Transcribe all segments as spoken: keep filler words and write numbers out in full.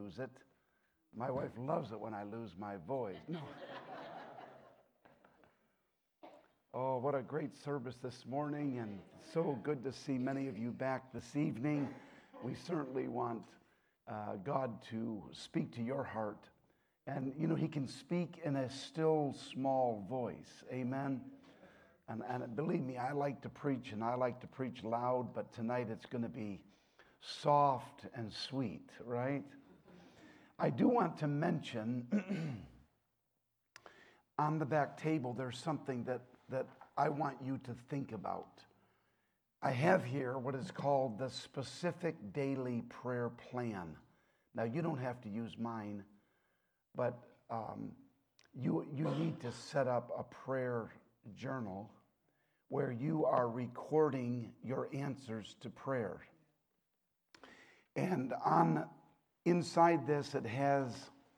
lose it. My wife loves it when I lose my voice. No. Oh, what a great service this morning, and so good to see many of you back this evening. We certainly want uh, God to speak to your heart. And, you know, he can speak in a still, small voice. Amen? And, and believe me, I like to preach, and I like to preach loud, but tonight it's going to be soft and sweet, right? I do want to mention on the back table, there's something that, that I want you to think about. I have here what is called the Specific Daily Prayer Plan. Now, you don't have to use mine, but um, you, you need to set up a prayer journal where you are recording your answers to prayer. And on inside this, it has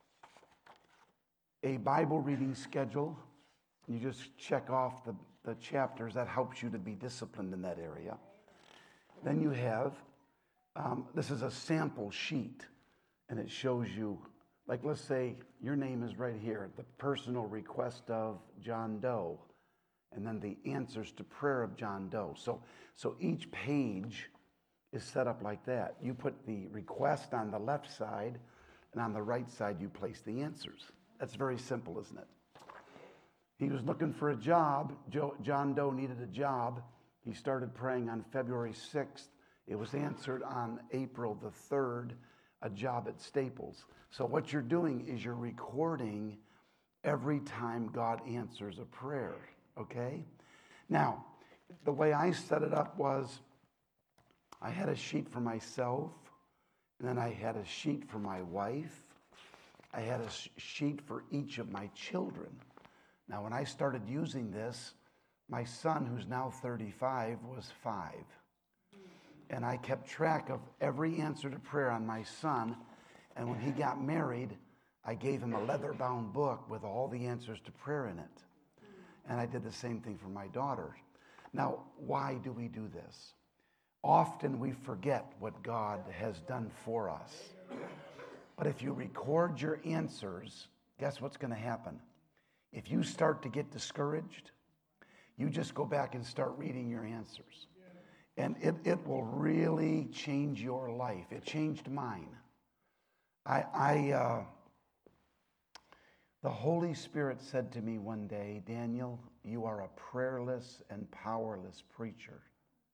a Bible reading schedule. You just check off the, the chapters. That helps you to be disciplined in that area. Then you have, um, this is a sample sheet, and it shows you, like let's say your name is right here, the personal request of John Doe, and then the answers to prayer of John Doe. So, so each page is set up like that. You put the request on the left side, and on the right side you place the answers. That's very simple, isn't it? He was looking for a job. Joe, John Doe needed a job. He started praying on February sixth. It was answered on April the third, a job at Staples. So what you're doing is you're recording every time God answers a prayer, okay? Now, the way I set it up was I had a sheet for myself, and then I had a sheet for my wife. I had a sheet for each of my children. Now, when I started using this, my son, who's now thirty-five, was five. And I kept track of every answer to prayer on my son. And when he got married, I gave him a leather-bound book with all the answers to prayer in it. And I did the same thing for my daughter. Now, why do we do this? Often we forget what God has done for us. But if you record your answers, guess what's going to happen? If you start to get discouraged, you just go back and start reading your answers. And it, it will really change your life. It changed mine. I, I uh, the Holy Spirit said to me one day, Daniel, you are a prayerless and powerless preacher.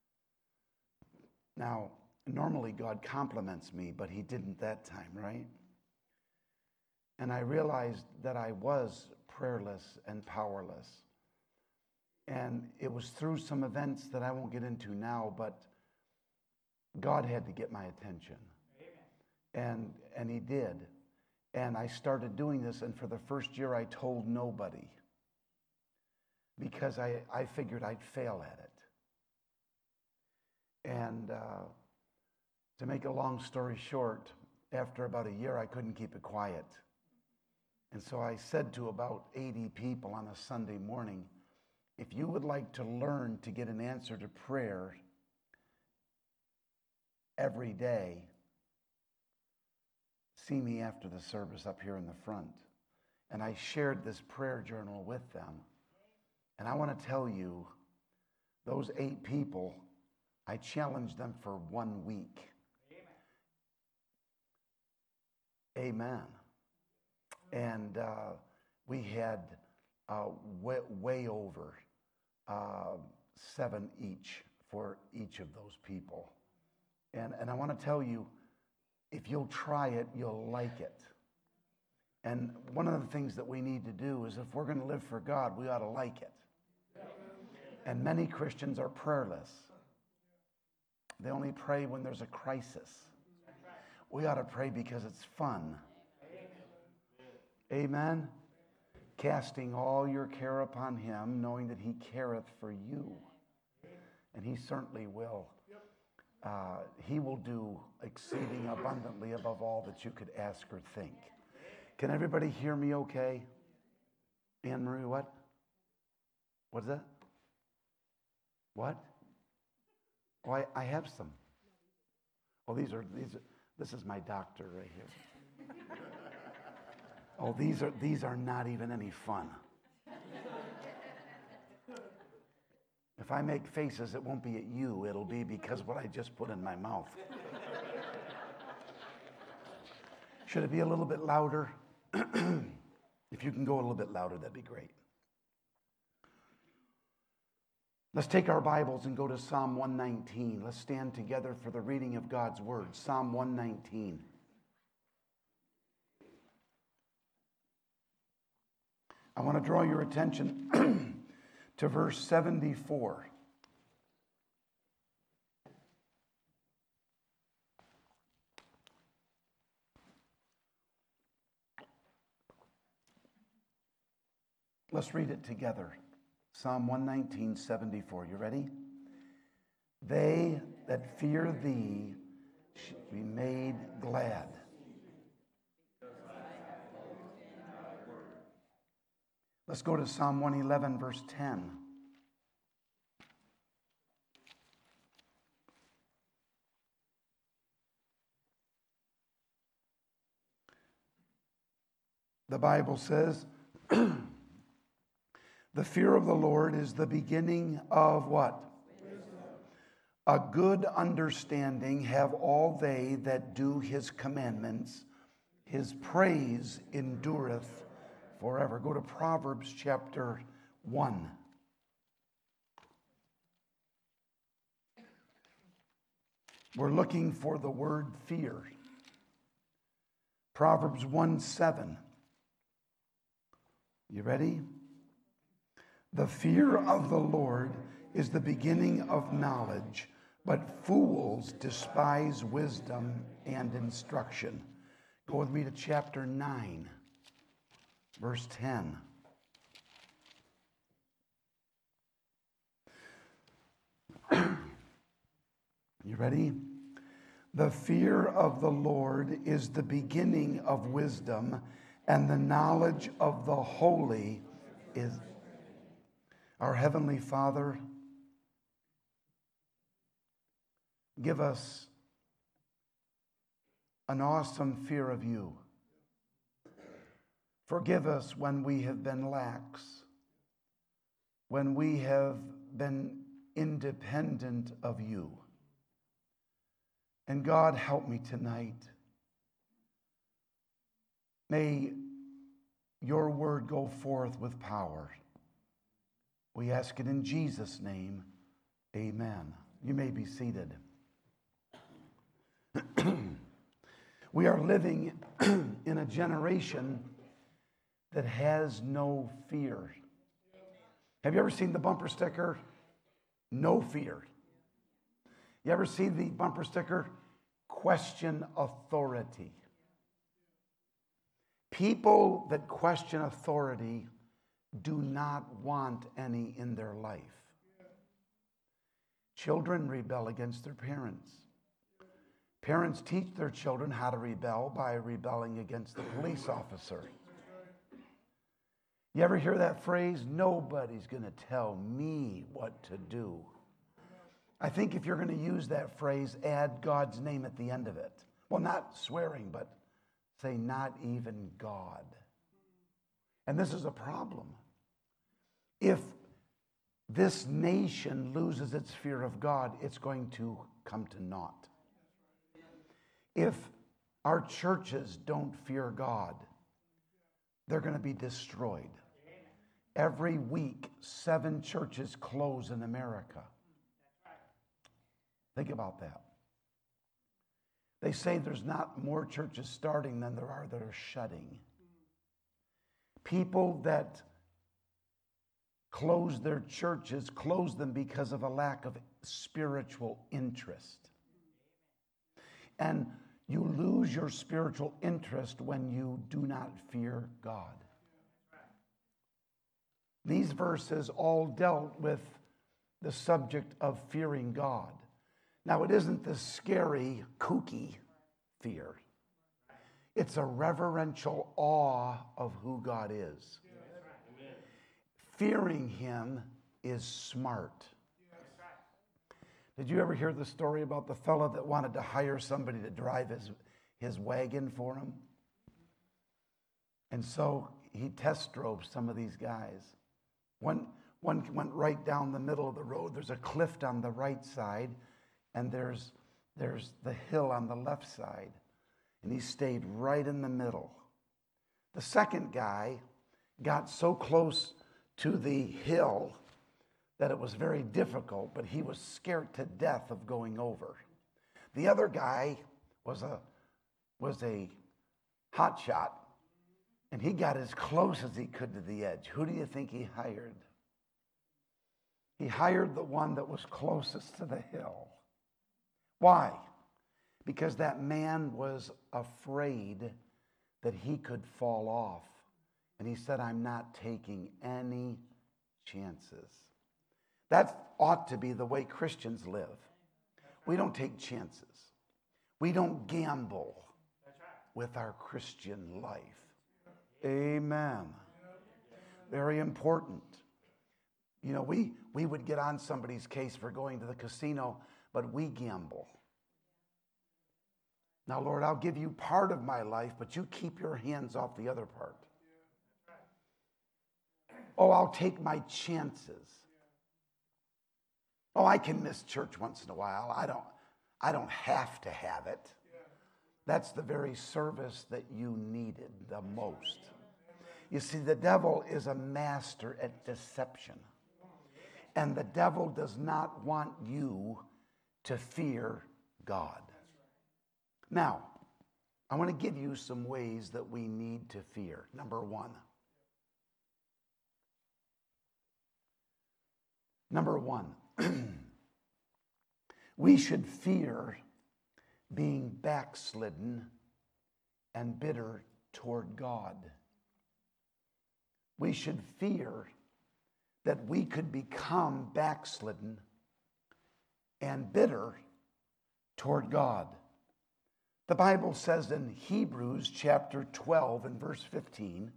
Now, normally God compliments me, but he didn't that time, right? And I realized that I was prayerless and powerless. And it was through some events that I won't get into now, but God had to get my attention. Amen. And, and he did. And I started doing this, and for the first year I told nobody because I, I figured I'd fail at it. And uh, to make a long story short, after about a year, I couldn't keep it quiet. And so I said to about eighty people on a Sunday morning, if you would like to learn to get an answer to prayer every day, see me after the service up here in the front. And I shared this prayer journal with them. And I want to tell you, those eight people, I challenged them for one week. Amen. And uh, we had uh, way, way over uh, seven each for each of those people. And, and I want to tell you, if you'll try it, you'll like it. And one of the things that we need to do is if we're going to live for God, we ought to like it. And many Christians are prayerless. They only pray when there's a crisis. We ought to pray because it's fun. Amen. Casting all your care upon him, knowing that he careth for you. And he certainly will. Uh, he will do exceeding abundantly above all that you could ask or think. Can everybody hear me okay? Anne Marie, what? What's that? What? Oh, I, I have some. Oh, these are, these are, this is my doctor right here. Oh, these are, these are not even any fun. If I make faces, it won't be at you. It'll be because what I just put in my mouth. Should it be a little bit louder? If you can go a little bit louder, that'd be great. Let's take our Bibles and go to Psalm one nineteen. Let's stand together for the reading of God's Word. Psalm one nineteen. I want to draw your attention to verse seventy-four. Let's read it together. Psalm one nineteen, seventy-four. You ready? They that fear thee should be made glad. Let's go to Psalm one eleven, verse ten. The Bible says, the fear of the Lord is the beginning of what? Wisdom. A good understanding have all they that do his commandments. His praise endureth forever. Go to Proverbs chapter one. We're looking for the word fear. Proverbs one seven. You ready? The fear of the Lord is the beginning of knowledge, but fools despise wisdom and instruction. Go with me to chapter nine, verse ten. You ready? The fear of the Lord is the beginning of wisdom, and the knowledge of the holy is... Our Heavenly Father, give us an awesome fear of you. Forgive us when we have been lax, when we have been independent of you. And God, help me tonight. May your word go forth with power. We ask it in Jesus' name. Amen. You may be seated. We are living in a generation that has no fear. Have you ever seen the bumper sticker? No fear. You ever see the bumper sticker? Question authority. People that question authority do not want any in their life. Children rebel against their parents. Parents teach their children how to rebel by rebelling against the police officer. You ever hear that phrase? Nobody's going to tell me what to do. I think if you're going to use that phrase, add God's name at the end of it. Well, not swearing, but say, not even God. And this is a problem. If this nation loses its fear of God, it's going to come to naught. If our churches don't fear God, they're going to be destroyed. Every week, seven churches close in America. Think about that. They say there's not more churches starting than there are that are shutting. People that close their churches, close them because of a lack of spiritual interest. And you lose your spiritual interest when you do not fear God. These verses all dealt with the subject of fearing God. Now, it isn't the scary, kooky fear. It's a reverential awe of who God is. Fearing him is smart. Did you ever hear the story about the fellow that wanted to hire somebody to drive his, his wagon for him? And so he test drove some of these guys. One, one went right down the middle of the road. There's a cliff on the right side, and there's, there's the hill on the left side. And he stayed right in the middle. The second guy got so close to the hill that it was very difficult, but he was scared to death of going over. The other guy was a, was a hotshot, and he got as close as he could to the edge. Who do you think he hired? He hired the one that was closest to the hill. Why? Because that man was afraid that he could fall off. And he said, I'm not taking any chances. That ought to be the way Christians live. We don't take chances. We don't gamble with our Christian life. Amen. Very important. You know, we, we would get on somebody's case for going to the casino, but we gamble. Now, Lord, I'll give you part of my life, but you keep your hands off the other part. Oh, I'll take my chances. Oh, I can miss church once in a while. I don't, I don't have to have it. That's the very service that you needed the most. You see, the devil is a master at deception. And the devil does not want you to fear God. Now, I want to give you some ways that we need to fear. Number one. Number one, we should fear being backslidden and bitter toward God. We should fear that we could become backslidden and bitter toward God. The Bible says in Hebrews chapter twelve and verse fifteen,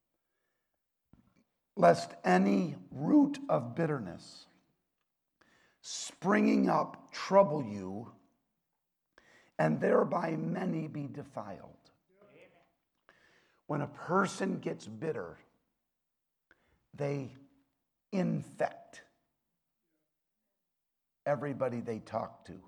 lest any root of bitterness springing up trouble you, and thereby many be defiled. When a person gets bitter, they infect everybody they talk to.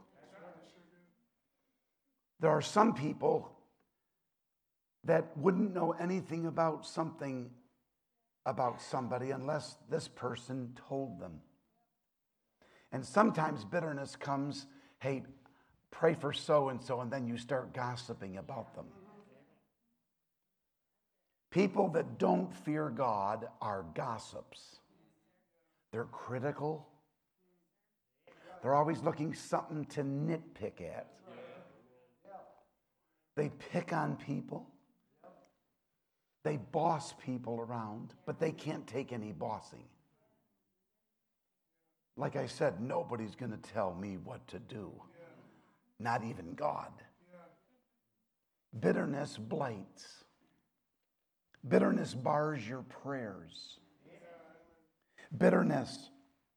There are some people that wouldn't know anything about something about somebody unless this person told them. And sometimes bitterness comes, hey, pray for so-and-so, and then you start gossiping about them. People that don't fear God are gossips. They're critical. They're always looking something to nitpick at. They pick on people. They boss people around, but they can't take any bossing. Like I said, nobody's going to tell me what to do. Not even God. Bitterness blights. Bitterness bars your prayers. Bitterness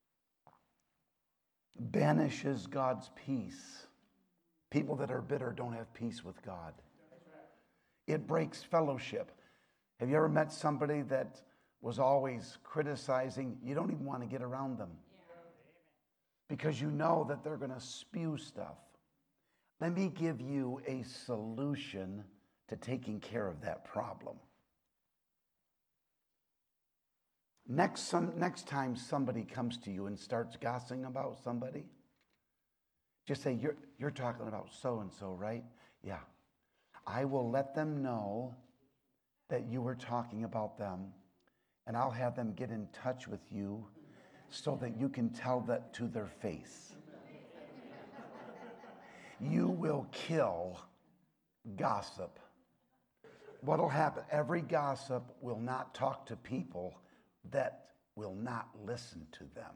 banishes God's peace. People that are bitter don't have peace with God. It breaks fellowship. Have you ever met somebody that was always criticizing? You don't even want to get around them because you know that they're going to spew stuff. Let me give you a solution to taking care of that problem. Next, some, next time somebody comes to you and starts gossiping about somebody, just say, you're, you're talking about so-and-so, right? Yeah. I will let them know that you were talking about them, and I'll have them get in touch with you so that you can tell that to their face. You will kill gossip. What'll happen? Every gossip will not talk to people that will not listen to them.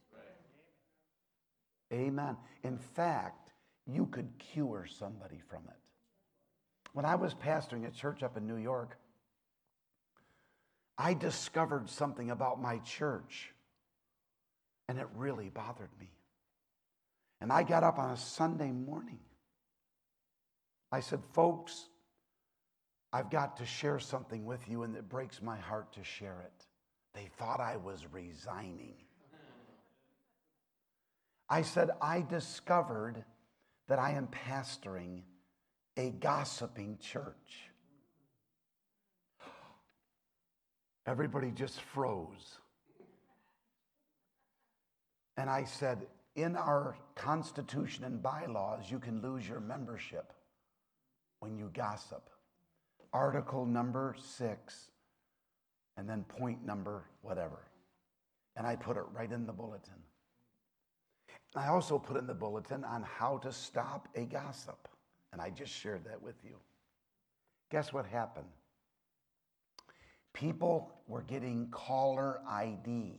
Amen. In fact, you could cure somebody from it. When I was pastoring a church up in New York, I discovered something about my church, and it really bothered me. And I got up on a Sunday morning. I said, folks, I've got to share something with you, and it breaks my heart to share it. They thought I was resigning. I said, I discovered that I am pastoring a gossiping church. Everybody just froze. And I said, in our constitution and bylaws, you can lose your membership when you gossip. Article number six, and then point number whatever. And I put it right in the bulletin. I also put in the bulletin on how to stop a gossip. And I just shared that with you. Guess what happened? People were getting caller I D.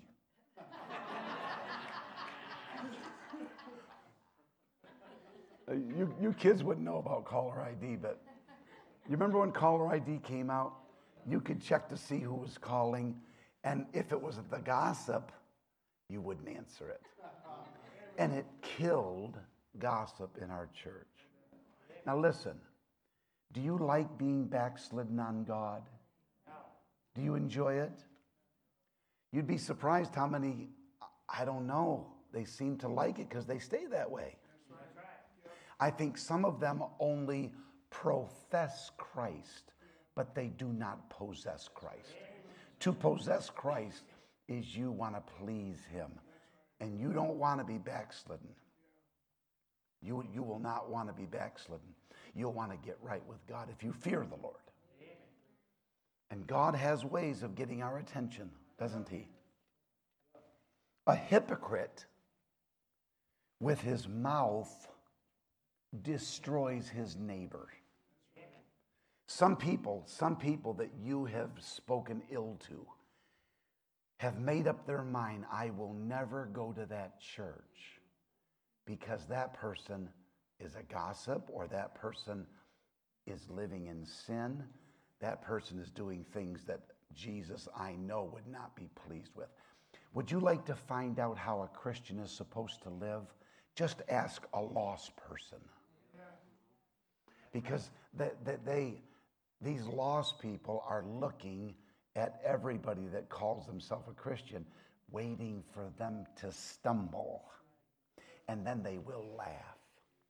you, you kids wouldn't know about caller I D, but you remember when caller I D came out? You could check to see who was calling, and if it was the gossip, you wouldn't answer it. And it killed gossip in our church. Now listen, do you like being backslidden on God? Do you enjoy it? You'd be surprised how many, I don't know, they seem to like it because they stay that way. I think some of them only profess Christ, but they do not possess Christ. To possess Christ is you want to please him. And you don't want to be backslidden. You, you will not want to be backslidden. You'll want to get right with God if you fear the Lord. And God has ways of getting our attention, doesn't he? A hypocrite with his mouth destroys his neighbor. Some people, some people that you have spoken ill to have made up their mind, I will never go to that church because that person is a gossip, or that person is living in sin. That person is doing things that Jesus, I know, would not be pleased with. Would you like to find out how a Christian is supposed to live? Just ask a lost person. Because they, they, they, these lost people are looking at everybody that calls themselves a Christian, waiting for them to stumble, and then they will laugh.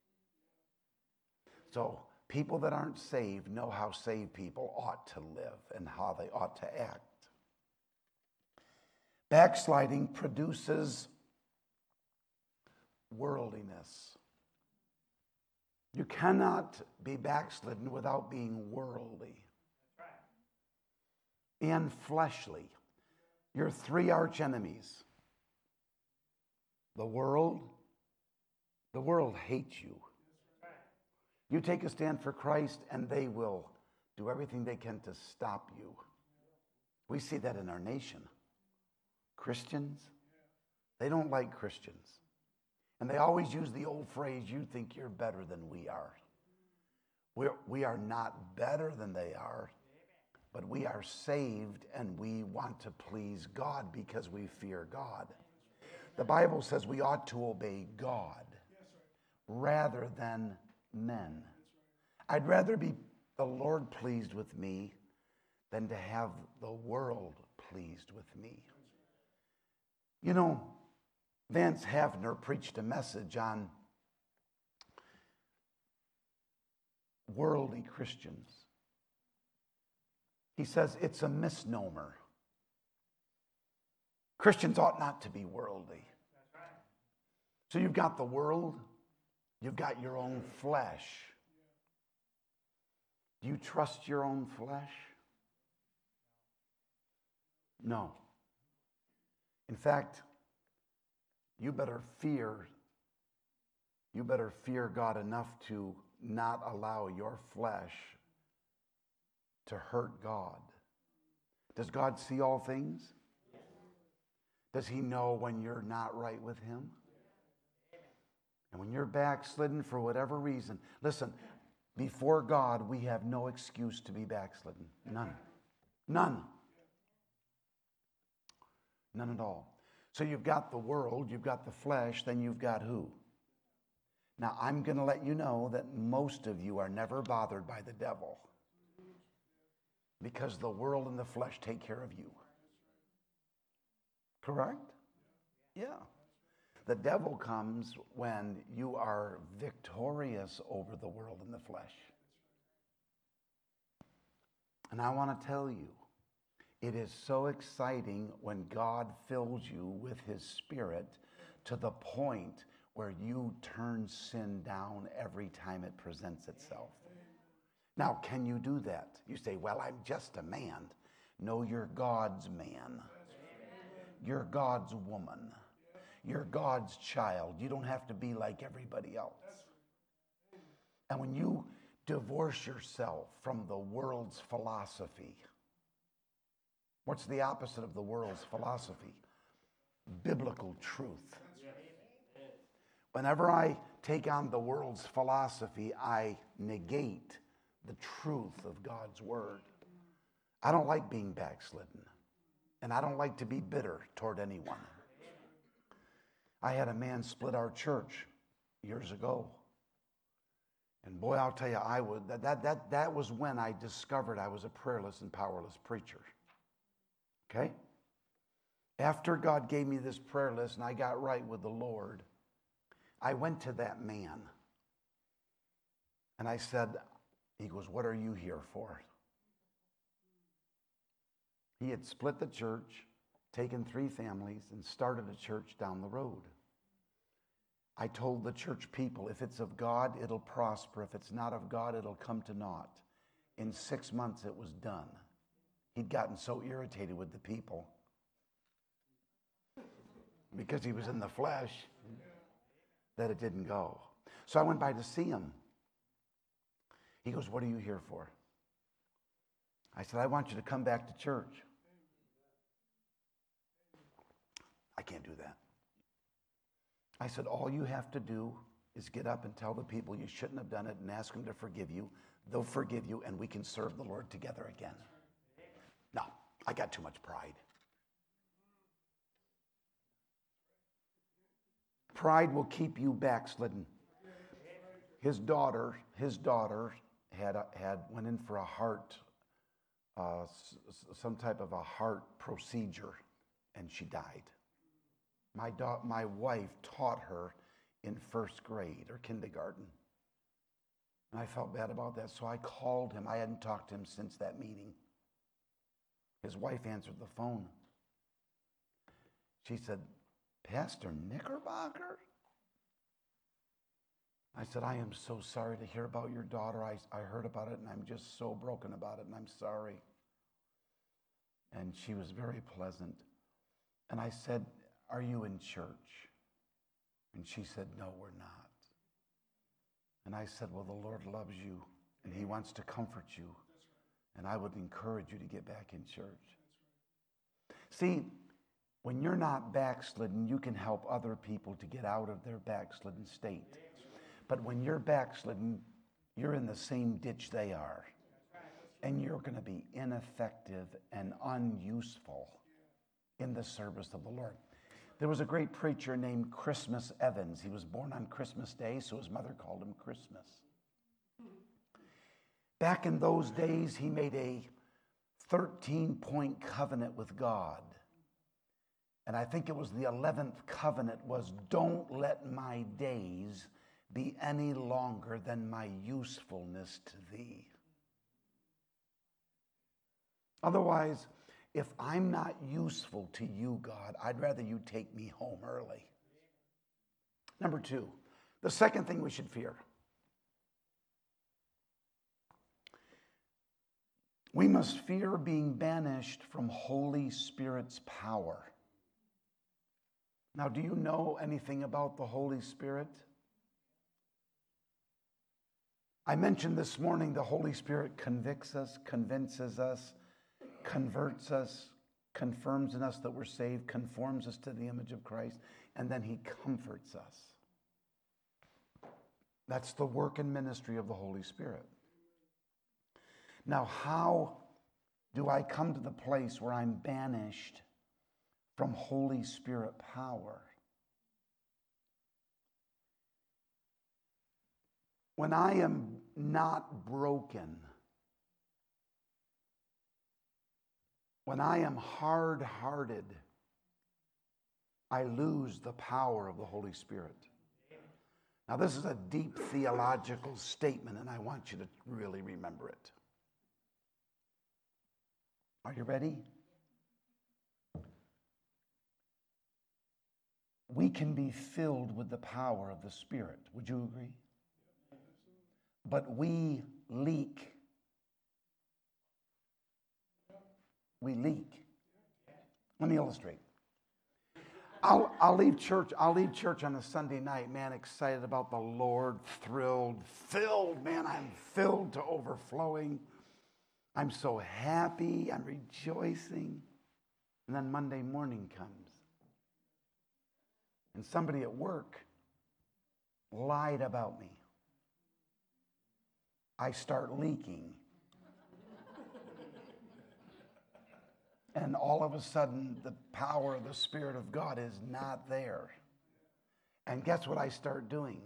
So people that aren't saved know how saved people ought to live and how they ought to act. Backsliding produces worldliness. You cannot be backslidden without being worldly and fleshly. Your three arch enemies. The world. The world hates you. You take a stand for Christ and they will do everything they can to stop you. We see that in our nation. Christians, they don't like Christians. And they always use the old phrase, you think you're better than we are. We're, we are not better than they are, but we are saved and we want to please God because we fear God. The Bible says we ought to obey God rather than men. I'd rather be the Lord pleased with me than to have the world pleased with me. You know, Vance Havner preached a message on worldly Christians. He says it's a misnomer. Christians ought not to be worldly. So you've got the world, you've got your own flesh. Do you trust your own flesh? No. In fact, you better fear, you better fear God enough to not allow your flesh to hurt God. Does God see all things? Does he know when you're not right with him? And when you're backslidden for whatever reason, listen, before God, we have no excuse to be backslidden. None. None. None at all. So you've got the world, you've got the flesh, then you've got who? Now, I'm going to let you know that most of you are never bothered by the devil. because the world and the flesh take care of you. Correct? Yeah. The devil comes when you are victorious over the world and the flesh. And I want to tell you, it is so exciting when God fills you with his Spirit to the point where you turn sin down every time it presents itself. Now, can you do that? You say, well, I'm just a man. No, you're God's man. You're God's woman. You're God's child. You don't have to be like everybody else. And when you divorce yourself from the world's philosophy, what's the opposite of the world's philosophy? Biblical truth. Whenever I take on the world's philosophy, I negate the truth of God's word. I don't like being backslidden, and I don't like to be bitter toward anyone. I had a man split our church years ago. And boy, I'll tell you, I would, that, that, that, that was when I discovered I was a prayerless and powerless preacher. Okay? After God gave me this prayer list and I got right with the Lord, I went to that man. And I said, he goes, what are you here for? He had split the church, taken three families, and started a church down the road. I told the church people, if it's of God, it'll prosper. If it's not of God, it'll come to naught. In six months, it was done. He'd gotten so irritated with the people because he was in the flesh that it didn't go. So I went by to see him. He goes, what are you here for? I said, I want you to come back to church. I can't do that. I said, all you have to do is get up and tell the people you shouldn't have done it and ask them to forgive you. They'll forgive you and we can serve the Lord together again. No, I got too much pride. Pride will keep you backslidden. His daughter, his daughter had a, had went in for a heart, uh, some type of a heart procedure, and she died. My da- my wife taught her in first grade or kindergarten. And I felt bad about that, so I called him. I hadn't talked to him since that meeting. His wife answered the phone. She said, Pastor Knickerbocker? I said, I am so sorry to hear about your daughter. I, I heard about it, and I'm just so broken about it, and I'm sorry. And she was very pleasant. And I said, are you in church? And she said, no, we're not. And I said, well, the Lord loves you, and he wants to comfort you. And I would encourage you to get back in church. See, when you're not backslidden, you can help other people to get out of their backslidden state. But when you're backslidden, you're in the same ditch they are. And you're going to be ineffective and unuseful in the service of the Lord. There was a great preacher named Christmas Evans. He was born on Christmas Day, so his mother called him Christmas. Back in those days, he made a thirteen-point covenant with God. And I think it was the eleventh covenant was, don't let my days be any longer than my usefulness to thee. Otherwise, if I'm not useful to you, God, I'd rather you take me home early. Number two, the second thing we should fear. We must fear being banished from Holy Spirit's power. Now, do you know anything about the Holy Spirit? I mentioned this morning the Holy Spirit convicts us, convinces us, converts us, confirms in us that we're saved, conforms us to the image of Christ, and then he comforts us. That's the work and ministry of the Holy Spirit. Now, how do I come to the place where I'm banished from Holy Spirit power? When I am not broken When I am hard-hearted, I lose the power of the Holy Spirit. Now, this is a deep theological statement, and I want you to really remember it. Are you ready? We can be filled with the power of the Spirit. Would you agree? But we leak. We leak. Let me illustrate. I'll, I'll leave church. I'll leave church on a Sunday night, man, excited about the Lord, thrilled, filled, man. I'm filled to overflowing. I'm so happy. I'm rejoicing. And then Monday morning comes. And somebody at work lied about me. I start leaking. And all of a sudden, the power of the Spirit of God is not there. And guess what I start doing?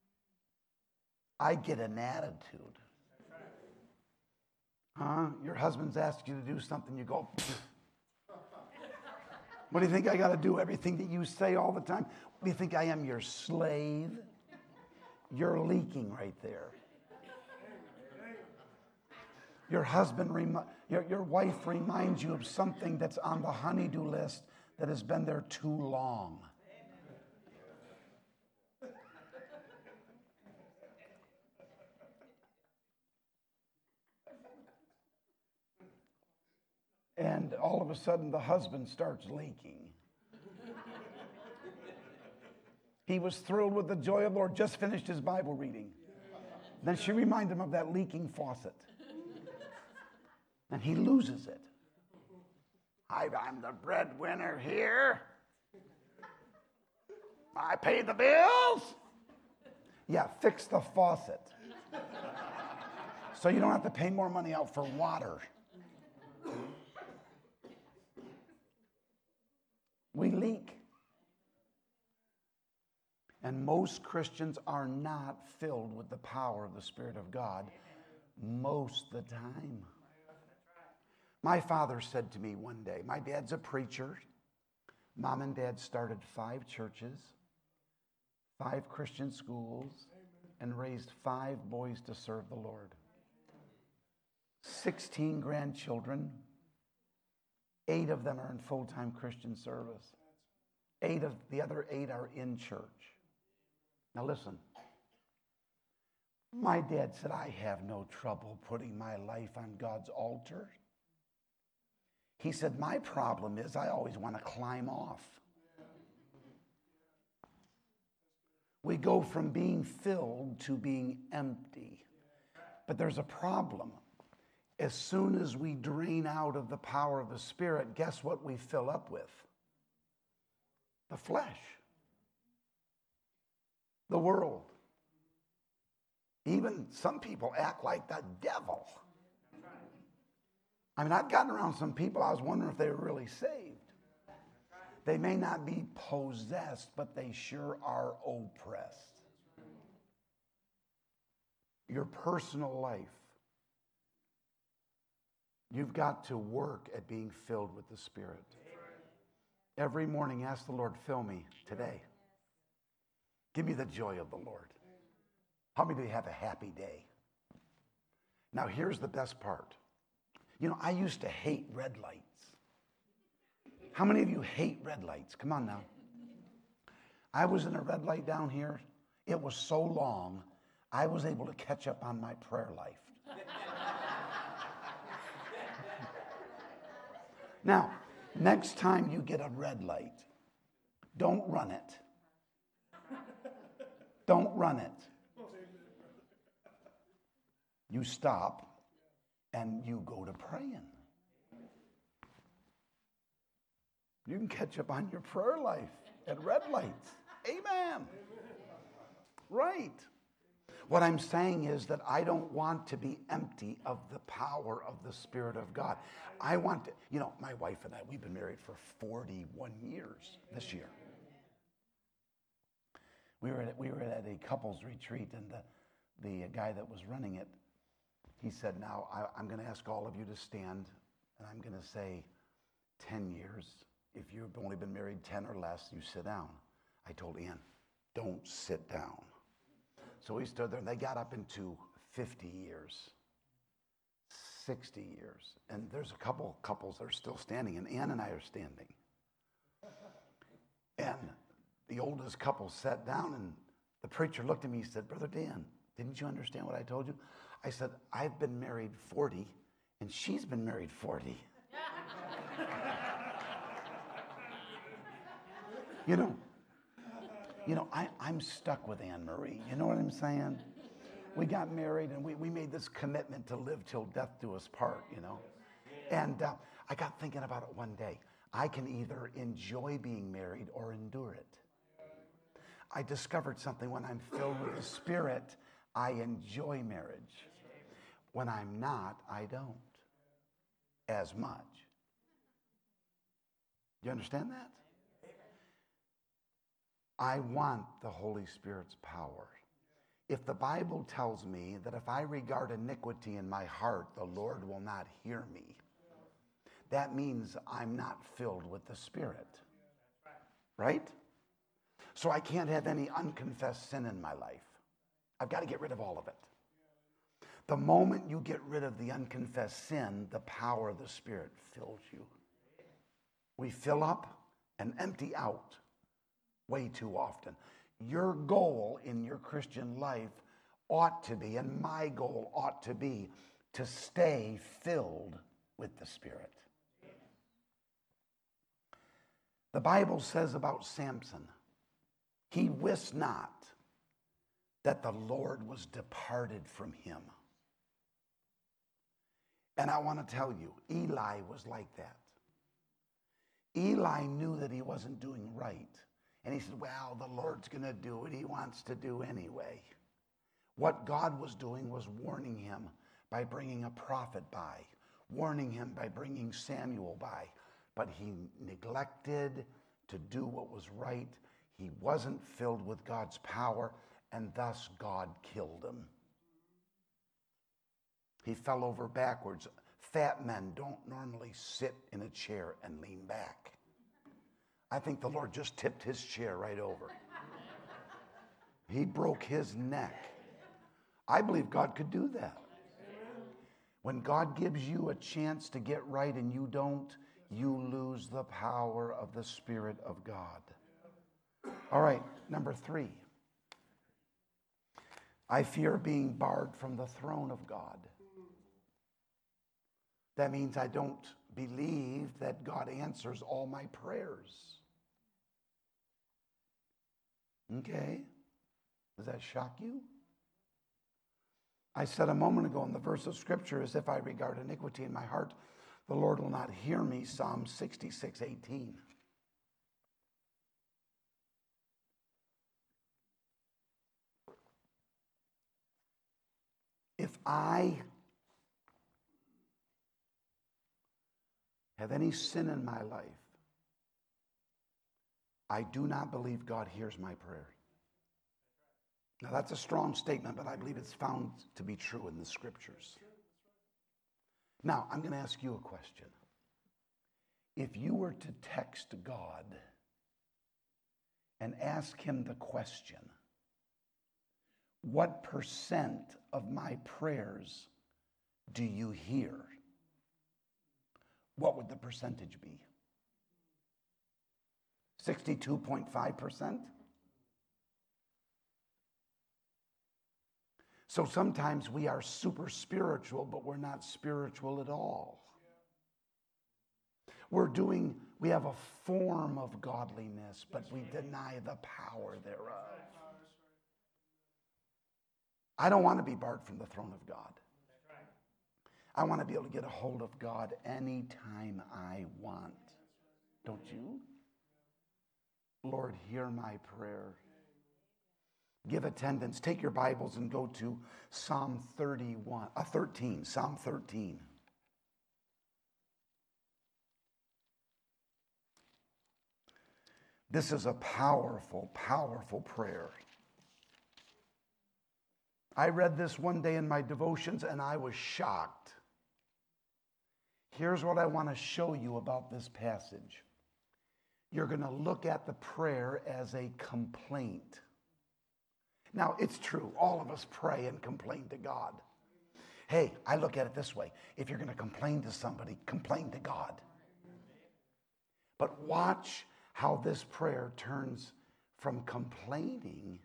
I get an attitude. Huh? Your husband's asked you to do something, you go, pfft. What do you think I got to do? Everything that you say all the time? Do you think I am your slave? You're leaking right there. Your husband, remi- your, your wife reminds you of something that's on the honey-do list that has been there too long. And all of a sudden, the husband starts leaking. He was thrilled with the joy of the Lord, just finished his Bible reading. Then she reminded him of that leaking faucet. And he loses it. I, I'm the breadwinner here. I pay the bills. Yeah, fix the faucet. So you don't have to pay more money out for water. We leak. And most Christians are not filled with the power of the Spirit of God most of the time. My father said to me one day, my dad's a preacher. Mom and dad started five churches, five Christian schools, and raised five boys to serve the Lord. sixteen grandchildren. Eight of them are in full-time Christian service. Eight of the other eight are in church. Now listen. My dad said, I have no trouble putting my life on God's altar. He said, my problem is I always want to climb off. We go from being filled to being empty. But there's a problem. As soon as we drain out of the power of the Spirit, guess what we fill up with? The flesh. The world. Even some people act like the devil. I mean, I've gotten around some people, I was wondering if they were really saved. They may not be possessed, but they sure are oppressed. Your personal life, you've got to work at being filled with the Spirit. Every morning, ask the Lord, fill me today. Give me the joy of the Lord. How many of you have a happy day? Now, here's the best part. You know, I used to hate red lights. How many of you hate red lights? Come on now. I was in a red light down here. It was so long, I was able to catch up on my prayer life. Now, next time you get a red light, don't run it. Don't run it. You stop and you go to praying. You can catch up on your prayer life at red lights. Amen. Right. What I'm saying is that I don't want to be empty of the power of the Spirit of God. I want to, you know, my wife and I, we've been married for forty-one years this year. We were at, we were at a couples retreat, and the, the guy that was running it, he said, now I, I'm going to ask all of you to stand, and I'm going to say, ten years. If you've only been married ten or less, you sit down. I told Ann, don't sit down. So we stood there, and they got up into fifty years, sixty years. And there's a couple couples that are still standing, and Ann and I are standing. And the oldest couple sat down, and the preacher looked at me, he said, Brother Dan, didn't you understand what I told you? I said, I've been married forty, and she's been married forty. You know, you know, I, I'm stuck with Anne Marie. You know what I'm saying? We got married, and we, we made this commitment to live till death do us part, you know. And uh, I got thinking about it one day. I can either enjoy being married or endure it. I discovered something. When I'm filled with the Spirit, I enjoy marriage. When I'm not, I don't as much. You understand that? I want the Holy Spirit's power. If the Bible tells me that if I regard iniquity in my heart, the Lord will not hear me, that means I'm not filled with the Spirit. Right? So I can't have any unconfessed sin in my life. I've got to get rid of all of it. The moment you get rid of the unconfessed sin, the power of the Spirit fills you. We fill up and empty out way too often. Your goal in your Christian life ought to be, and my goal ought to be, to stay filled with the Spirit. The Bible says about Samson, he wist not that the Lord was departed from him. And I want to tell you, Eli was like that. Eli knew that he wasn't doing right. And he said, well, the Lord's going to do what he wants to do anyway. What God was doing was warning him by bringing a prophet by, warning him by bringing Samuel by. But he neglected to do what was right. He wasn't filled with God's power, and thus God killed him. He fell over backwards. Fat men don't normally sit in a chair and lean back. I think the Lord just tipped his chair right over. He broke his neck. I believe God could do that. When God gives you a chance to get right and you don't, you lose the power of the Spirit of God. All right, number three. I fear being barred from the throne of God. That means I don't believe that God answers all my prayers. Okay? Does that shock you? I said a moment ago in the verse of Scripture, as if I regard iniquity in my heart, the Lord will not hear me, Psalm sixty-six eighteen. If I have any sin in my life, I do not believe God hears my prayer. Now that's a strong statement, but I believe it's found to be true in the Scriptures. Now, I'm going to ask you a question. If you were to text God and ask him the question, what percent of my prayers do you hear? What would the percentage be? sixty-two point five percent? So sometimes we are super spiritual, but we're not spiritual at all. We're doing, we have a form of godliness, but we deny the power thereof. I don't want to be barred from the throne of God. I want to be able to get a hold of God anytime I want. Don't you? Lord, hear my prayer. Give attendance. Take your Bibles and go to Psalm thirty-one, uh, thirteen, Psalm thirteen. This is a powerful, powerful prayer. I read this one day in my devotions and I was shocked. Here's what I want to show you about this passage. You're going to look at the prayer as a complaint. Now, it's true. All of us pray and complain to God. Hey, I look at it this way. If you're going to complain to somebody, complain to God. But watch how this prayer turns from complaining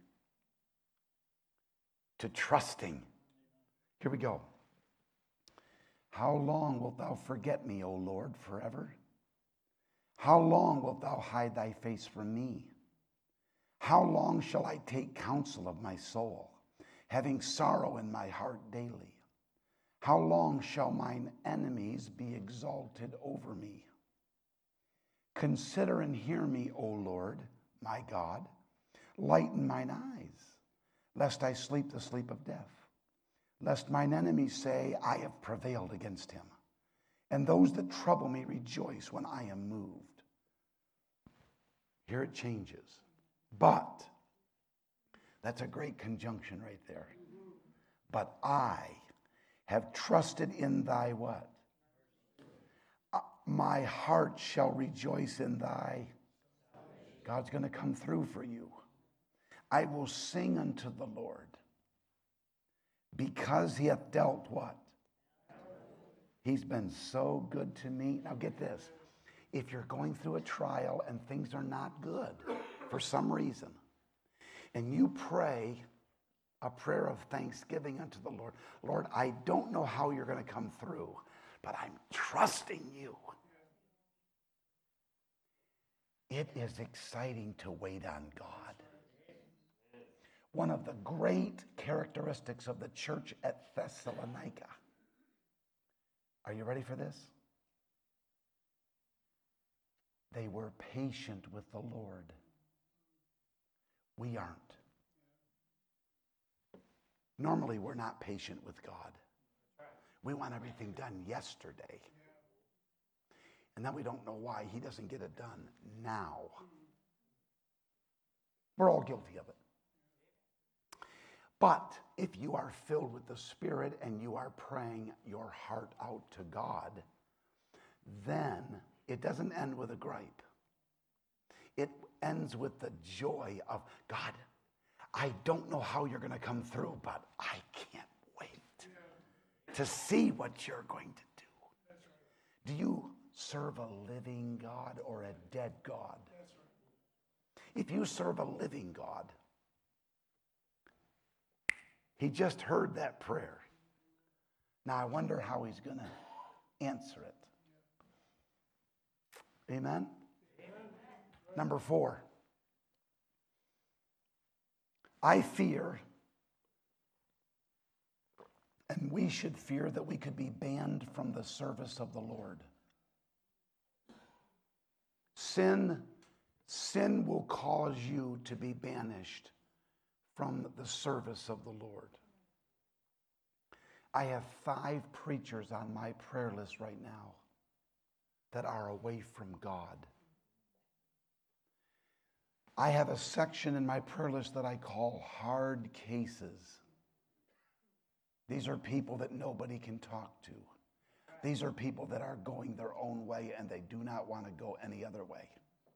to trusting. Here we go. How long wilt thou forget me, O Lord, forever? How long wilt thou hide thy face from me? How long shall I take counsel of my soul, having sorrow in my heart daily? How long shall mine enemies be exalted over me? Consider and hear me, O Lord, my God. Lighten mine eyes, lest I sleep the sleep of death. Lest mine enemies say, I have prevailed against him. And those that trouble me rejoice when I am moved. Here it changes. But, that's a great conjunction right there. But I have trusted in thy what? Uh, my heart shall rejoice in thy. God's going to come through for you. I will sing unto the Lord because he hath dealt what? He's been so good to me. Now get this. If you're going through a trial and things are not good for some reason, and you pray a prayer of thanksgiving unto the Lord, Lord, I don't know how you're going to come through, but I'm trusting you. It is exciting to wait on God. One of the great characteristics of the church at Thessalonica. Are you ready for this? They were patient with the Lord. We aren't. Normally, we're not patient with God. We want everything done yesterday. And then we don't know why he doesn't get it done now. We're all guilty of it. But if you are filled with the Spirit and you are praying your heart out to God, then it doesn't end with a gripe. It ends with the joy of, God, I don't know how you're going to come through, but I can't wait to see what you're going to do. Do you serve a living God or a dead God? If you serve a living God, he just heard that prayer. Now I wonder how he's going to answer it. Amen? Amen? Number four. I fear, and we should fear that we could be banned from the service of the Lord. Sin, sin will cause you to be banished from the service of the Lord. I have five preachers on my prayer list right now that are away from God. I have a section in my prayer list that I call hard cases. These are people that nobody can talk to. These are people that are going their own way and they do not want to go any other way.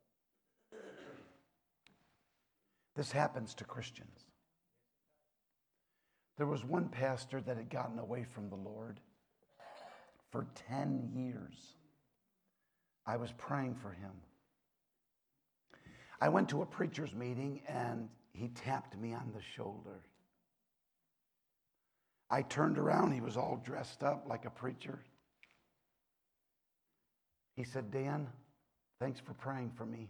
This happens to Christians. There was one pastor that had gotten away from the Lord for ten years. I was praying for him. I went to a preacher's meeting and he tapped me on the shoulder. I turned around, he was all dressed up like a preacher. He said, Dan, thanks for praying for me.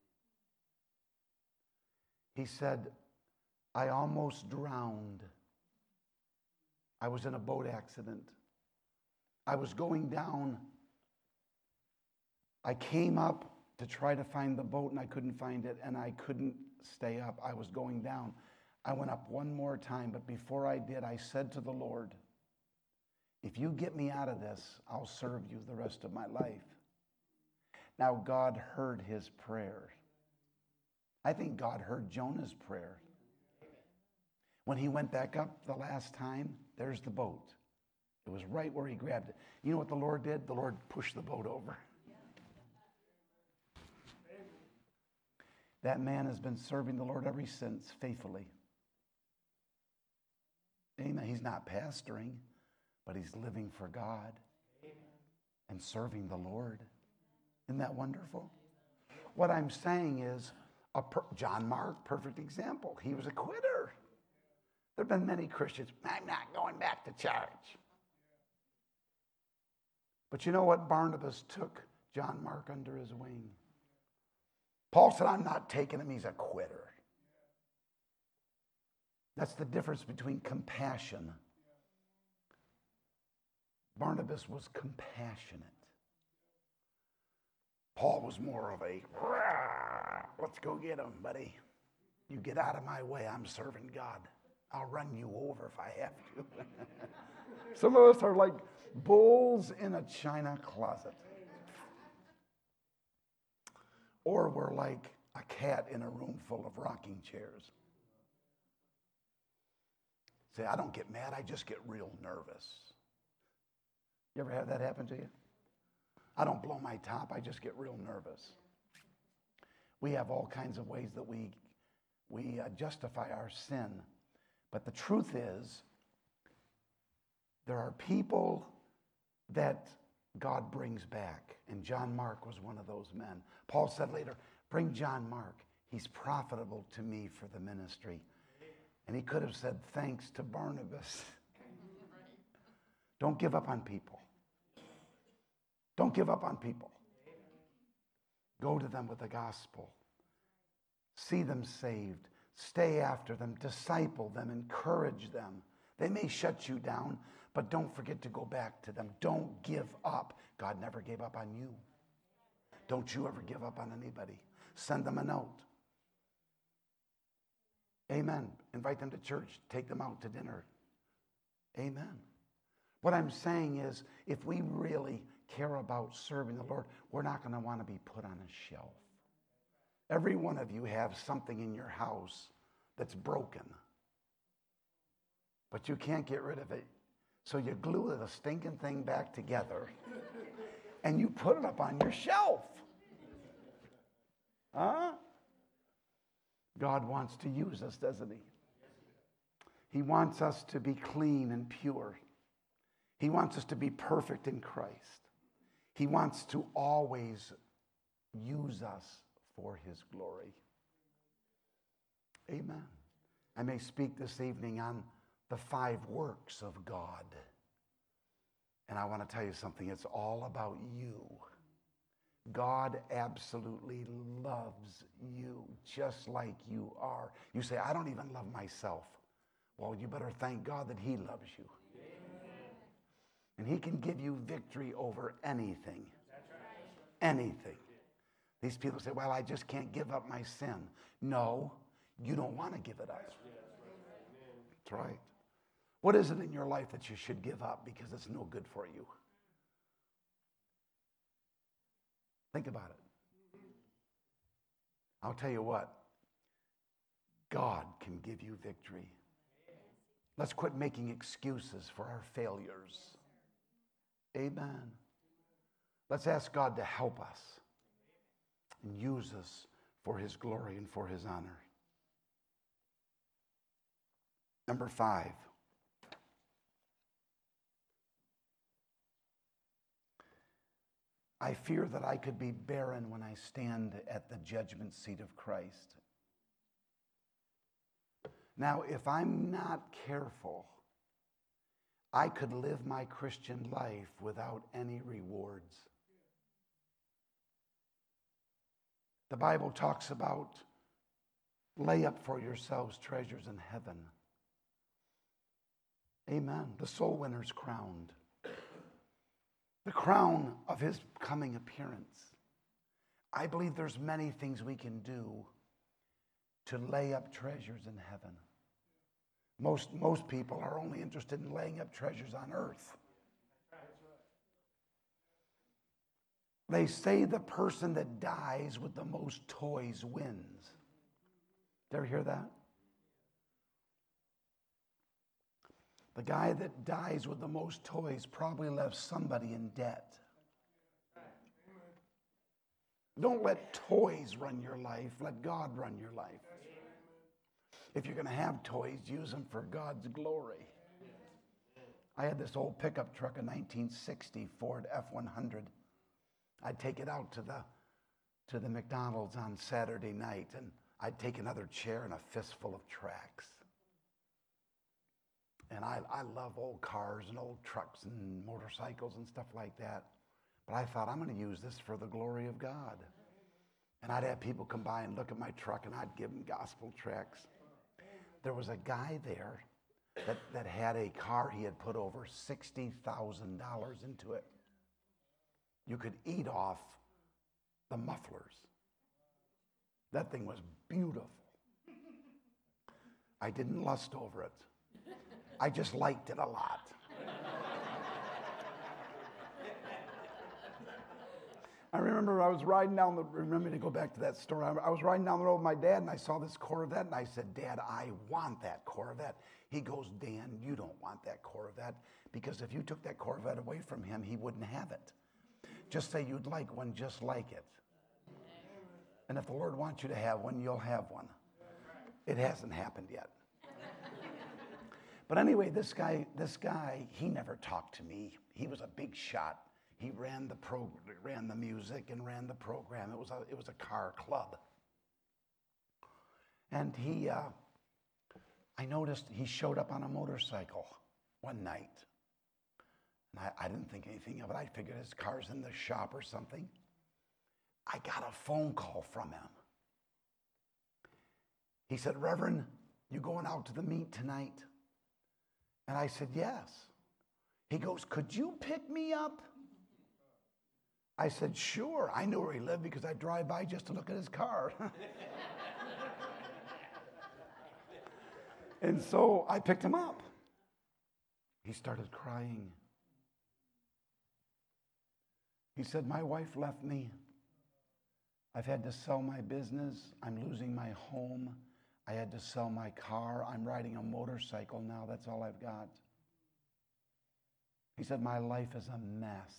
He said, I almost drowned. I was in a boat accident. I was going down. I came up to try to find the boat and I couldn't find it and I couldn't stay up. I was going down. I went up one more time, but before I did, I said to the Lord, if you get me out of this, I'll serve you the rest of my life. Now, God heard his prayer. I think God heard Jonah's prayer. When he went back up the last time, there's the boat. It was right where he grabbed it. You know what the Lord did? The Lord pushed the boat over. That man has been serving the Lord ever since, faithfully. Amen. He's not pastoring, but he's living for God and serving the Lord. Isn't that wonderful? What I'm saying is, a per- John Mark, perfect example. He was a quitter. There have been many Christians, I'm not going back to church. But you know what? Barnabas took John Mark under his wing. Paul said, I'm not taking him. He's a quitter. That's the difference between compassion. Barnabas was compassionate. Paul was more of a, let's go get him, buddy. You get out of my way. I'm serving God. I'll run you over if I have to. Some of us are like bulls in a china closet. Or we're like a cat in a room full of rocking chairs. Say, I don't get mad, I just get real nervous. You ever have that happen to you? I don't blow my top, I just get real nervous. We have all kinds of ways that we, we uh, justify our sin. But the truth is, there are people that God brings back. And John Mark was one of those men. Paul said later, bring John Mark. He's profitable to me for the ministry. And he could have said, thanks to Barnabas. Don't give up on people. Don't give up on people. Go to them with the gospel. See them saved. Stay after them. Disciple them. Encourage them. They may shut you down, but don't forget to go back to them. Don't give up. God never gave up on you. Don't you ever give up on anybody. Send them a note. Amen. Invite them to church. Take them out to dinner. Amen. What I'm saying is, if we really care about serving the Lord, we're not going to want to be put on a shelf. Every one of you have something in your house that's broken, but you can't get rid of it. So you glue the stinking thing back together and you put it up on your shelf. Huh? God wants to use us, doesn't he? He wants us to be clean and pure. He wants us to be perfect in Christ. He wants to always use us for his glory. Amen. I may speak this evening on the five works of God. And I want to tell you something. It's all about you. God absolutely loves you just like you are. You say, I don't even love myself. Well, you better thank God that he loves you. And he can give you victory over anything. Anything. These people say, well, I just can't give up my sin. No, you don't want to give it up. That's right. What is it in your life that you should give up because it's no good for you? Think about it. I'll tell you what. God can give you victory. Let's quit making excuses for our failures. Amen. Let's ask God to help us and use us for his glory and for his honor. Number five. I fear that I could be barren when I stand at the judgment seat of Christ. Now, if I'm not careful, I could live my Christian life without any rewards. The Bible talks about lay up for yourselves treasures in heaven. Amen. The soul winner's crowned. The crown of his coming appearance. I believe there's many things we can do to lay up treasures in heaven. Most, most people are only interested in laying up treasures on earth. They say the person that dies with the most toys wins. Did you ever hear that? The guy that dies with the most toys probably left somebody in debt. Don't let toys run your life. Let God run your life. If you're going to have toys, use them for God's glory. I had this old pickup truck, a nineteen sixty Ford F one hundred. I'd take it out to the to the McDonald's on Saturday night, and I'd take another chair and a fistful of tracts. And I, I love old cars and old trucks and motorcycles and stuff like that. But I thought, I'm going to use this for the glory of God. And I'd have people come by and look at my truck, and I'd give them gospel tracts. There was a guy there that, that had a car. He had put over sixty thousand dollars into it. You could eat off the mufflers. That thing was beautiful. I didn't lust over it. I just liked it a lot. I remember I was riding down the, remember to go back to that story. I was riding down the road with my dad, and I saw this Corvette, and I said, Dad, I want that Corvette. He goes, Dan, you don't want that Corvette, because if you took that Corvette away from him, he wouldn't have it. Just say you'd like one just like it. And if the Lord wants you to have one, you'll have one. It hasn't happened yet. But anyway, this guy, this guy, he never talked to me. He was a big shot. He ran the pro, ran the music and ran the program. It was a, it was a car club. And he, uh, I noticed he showed up on a motorcycle one night. And I, I didn't think anything of it. I figured his car's in the shop or something. I got a phone call from him. He said, Reverend, you going out to the meet tonight? And I said, yes. He goes, could you pick me up? I said, sure. I knew where he lived because I drive by just to look at his car. And so I picked him up. He started crying. He said, my wife left me. I've had to sell my business. I'm losing my home. I had to sell my car. I'm riding a motorcycle now. That's all I've got. He said, my life is a mess.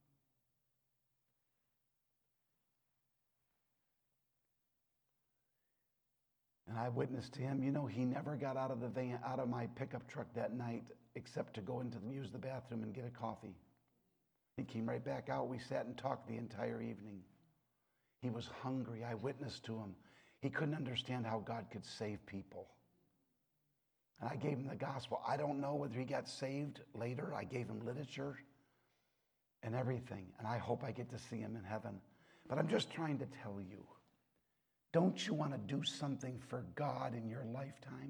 And I witnessed to him. You know, he never got out of the van, out of my pickup truck that night except to go into the, use the bathroom and get a coffee. He came right back out. We sat and talked the entire evening. He was hungry. I witnessed to him. He couldn't understand how God could save people. And I gave him the gospel. I don't know whether he got saved later. I gave him literature and everything. And I hope I get to see him in heaven. But I'm just trying to tell you, don't you want to do something for God in your lifetime?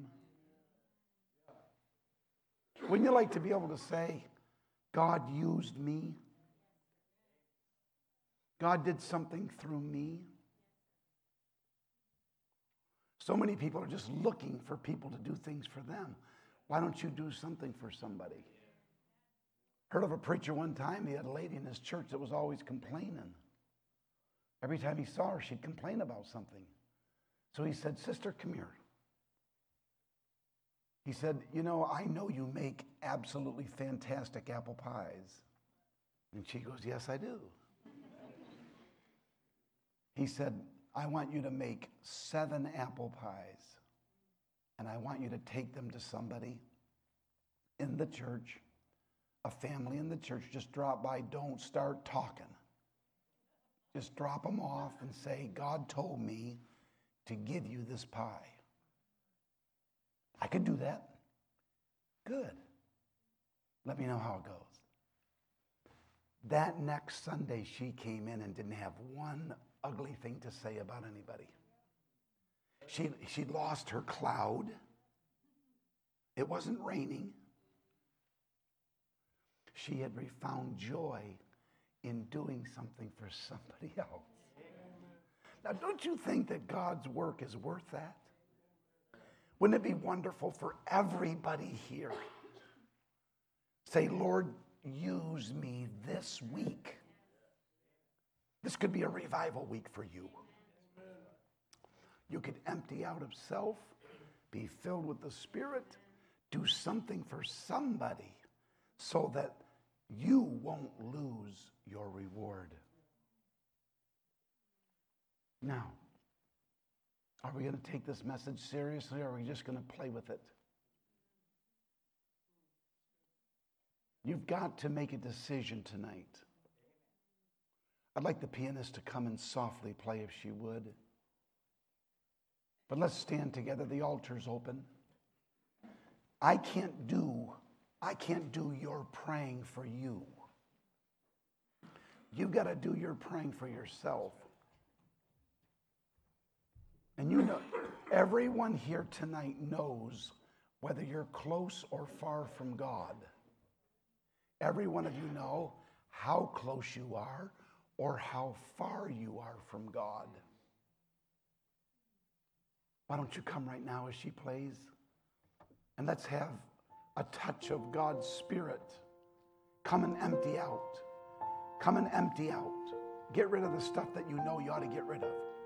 Wouldn't you like to be able to say, God used me? God did something through me? So many people are just looking for people to do things for them. Why don't you do something for somebody? Heard of a preacher one time. He had a lady in his church that was always complaining. Every time he saw her, she'd complain about something. So he said, sister, come here. He said, you know, I know you make absolutely fantastic apple pies. And she goes, yes, I do. He said, I want you to make seven apple pies, and I want you to take them to somebody in the church, a family in the church. Just drop by. Don't start talking. Just drop them off and say, God told me to give you this pie. I could do that. Good. Let me know how it goes. That next Sunday, she came in and didn't have one ugly thing to say about anybody. She, she lost her cloud. It wasn't raining. She had found joy in doing something for somebody else. Now, don't you think that God's work is worth that? Wouldn't it be wonderful for everybody here? Say, Lord, use me this week. This could be a revival week for you. You could empty out of self, be filled with the Spirit, Do something for somebody so that you won't lose your reward. Now, are we going to take this message seriously, or are we just going to play with it? You've got to make a decision tonight. I'd like the pianist to come and softly play if she would. But let's stand together. The altar's open. I can't do, I can't do your praying for you. You've got to do your praying for yourself. And you know, everyone here tonight knows whether you're close or far from God. Every one of you know how close you are or how far you are from God. Why don't you come right now as she plays? And let's have a touch of God's Spirit. Come and empty out. Come and empty out. Get rid of the stuff that you know you ought to get rid of.